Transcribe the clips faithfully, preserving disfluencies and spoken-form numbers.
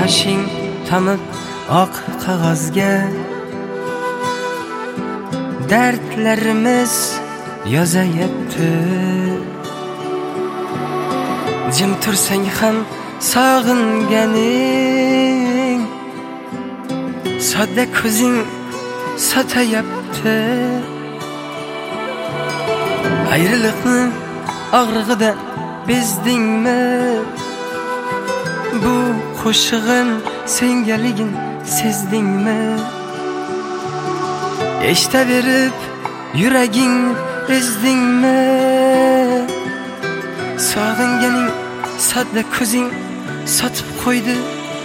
yoshing tomib oq qog'ozga dardlarimiz yozayapti. Jim tursang ham sog'inganing sodda ko'zing sotayapti. Ayriliqni og'rig'ida bezdingmi? Bu qo'shig'im sengaligin sezdingmi? Eshitaverib yuraging ezdingmi? Sog'inganing sodda ko'zing sotib qo'ydi.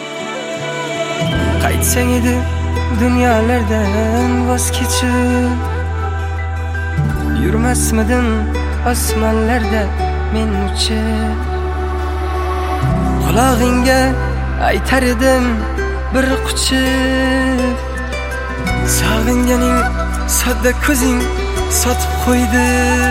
Qaytsang edi dunyolardan voz kechib, yurmasmidim osmonlarda men uchib. Qulog'ingga aytar edim bir quchib, sog'inganing sodda ko'zing sotib qo'ydi.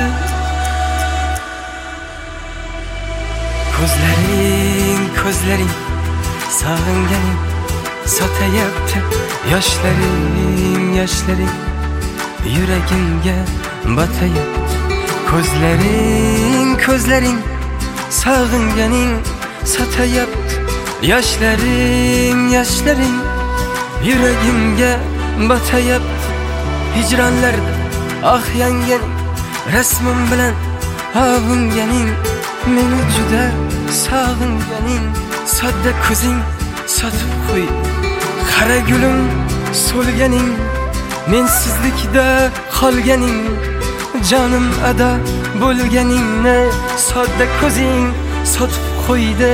Ko'zlaring, ko'zlaring, sog'inganing sotayapti. Yoshlaring, yoshlaring, yuragimga botayapti. Ko'zlaring, ko'zlaring, sog'inganing sotayapti. Yoshlaring, yoshlaring, yuragimga botayapti. Hijronlarda ah yanganing, rasmim bilan avunganing, meni juda sog'inganing sodda ko'zing sotib qo'y. Qara gulim so'lganing, mensizlikda qolganing, jonim ado bo'lganingni sodda ko'zing sotib qo'ydi.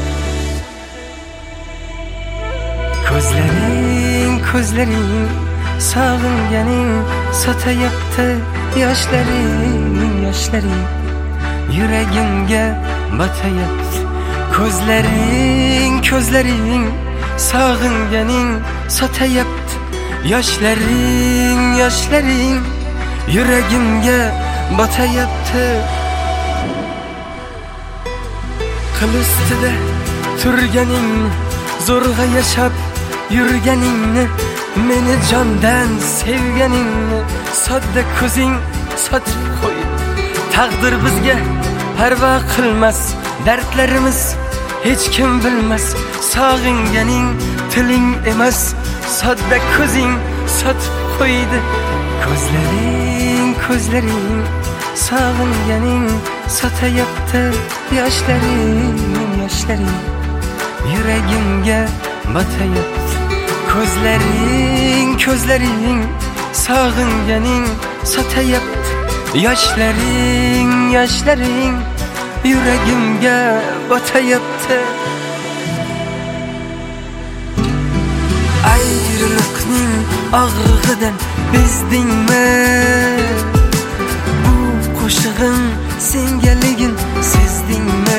Ko'zlaring, ko'zlaring, sog'inganing sotayapti. Yoshlaring, yoshlaring, yuragimga botayapti. Ko'zlaring, ko'zlaring, sog'inganing sotayapti. Yoshlaring, yoshlaring, yuragimga botayapti. Qil ustida turganing, zo'rg'a yashab yurganingni, meni jondan sevganingni sodda ko'zing sotib qo'ydi. Taqdir bizga parvo qilmas, dardlarimiz hech kim bilmas. Sog'inganing tiling emas, sodda ko'zing sotib qo'ydi. Ko'zlaring, ko'zlaring, sog'inganing sotayapti. Yoshlaring, yoshlaring, yuragimga botayapti. Ko'zlaring, ko'zlaring, sog'inganing sotayapti. Yoshlaring, yoshlaring, yuragimga botayapti. Ayriliqning og'rig'idan bezdingmi? Bu qo'shig'im sengaligin sezdingmi?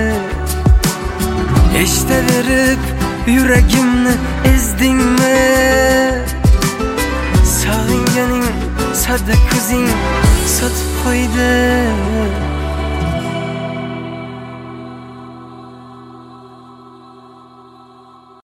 Eshitaverib yuragimni ezdingmi? Sog'inganing sodda ko'zing sotib qo'ydi.